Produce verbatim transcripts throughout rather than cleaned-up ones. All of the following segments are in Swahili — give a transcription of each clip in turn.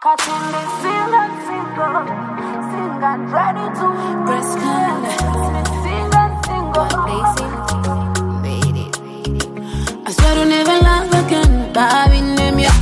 Cutting this sing and single, sing and ready to press can. Sing and single, made it. I swear to never love again, baby, name ya.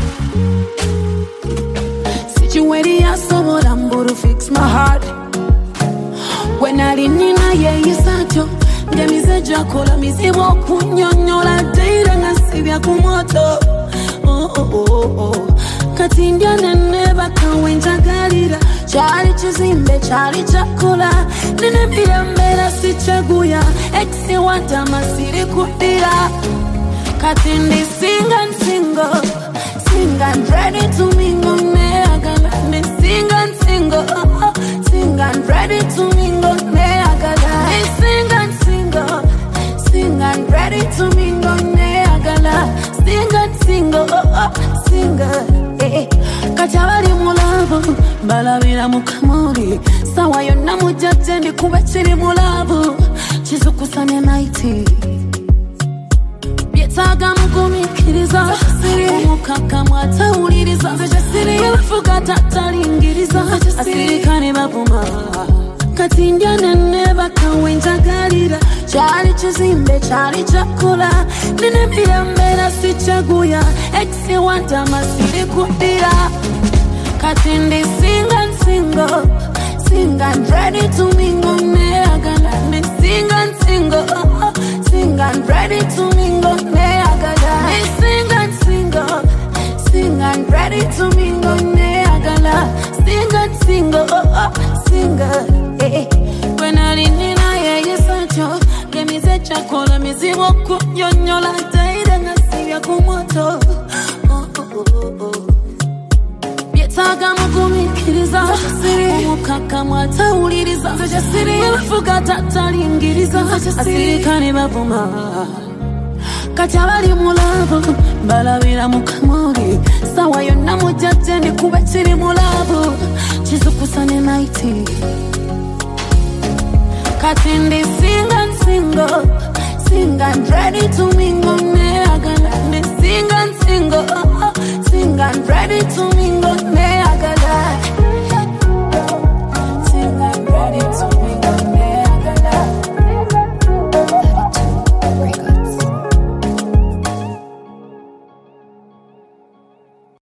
Situated ya so what I'm to fix my heart. When I didn't know yeah you said yo, get me the jacola, me say walk kunyonyola day and I see ya kumoto. Oh oh oh oh. Katindia never can win Jagarida. Charlie Chizimbe, Charlie Chakula. Nene Pia Mera Sichaguya. Exi Watama Siri Kudira. Katindi sing and single. Sing and ready to mingle. Neagala. Sing and single. Sing and ready to mingle. Neagala. Sing and single. Sing and ready to mingle. Neagala. Sing and single. Single. Kachabali mulavu, balabira mukamuri. Sawa yonna mujjate ndi kuba kiri mulavu. Kizukusane naiti. Byetaaga mugumikiriza. Omukaka mwatawuliriza. Bwebafuga tatalingiriza. Asirikane bavuma. Kati ndya nene bakawenjagalira. Chali chizimbe, chali chakula. Nene pia mbera sichaguya. Exi wanta masiri kudira. Kati ndi sing and single. Sing and ready to mingle. Neagala. Me sing and single. Sing and ready to mingle. Neagala. Me sing and single. Sing and ready to mingle. Neagala. Sing and single. Single. When I didn't know yeah you said yo, get me the chakola, me see what kunyonyola day and I see ya kumoto. Oh oh oh oh. Byetaaga mugumikiriza. Omukaka mwatawuliriza. Bwebafuga tatalingiriza. Asirikane bavuma. Kati abali mulavu, balabira mukamuri. Sawa yonna mujjate ndi kuba kiri mulavu. Kizukusane naiti. Katindi sing and single. Sing and ready to mingle. Neagala. Sing and single. Sing and ready to mingle.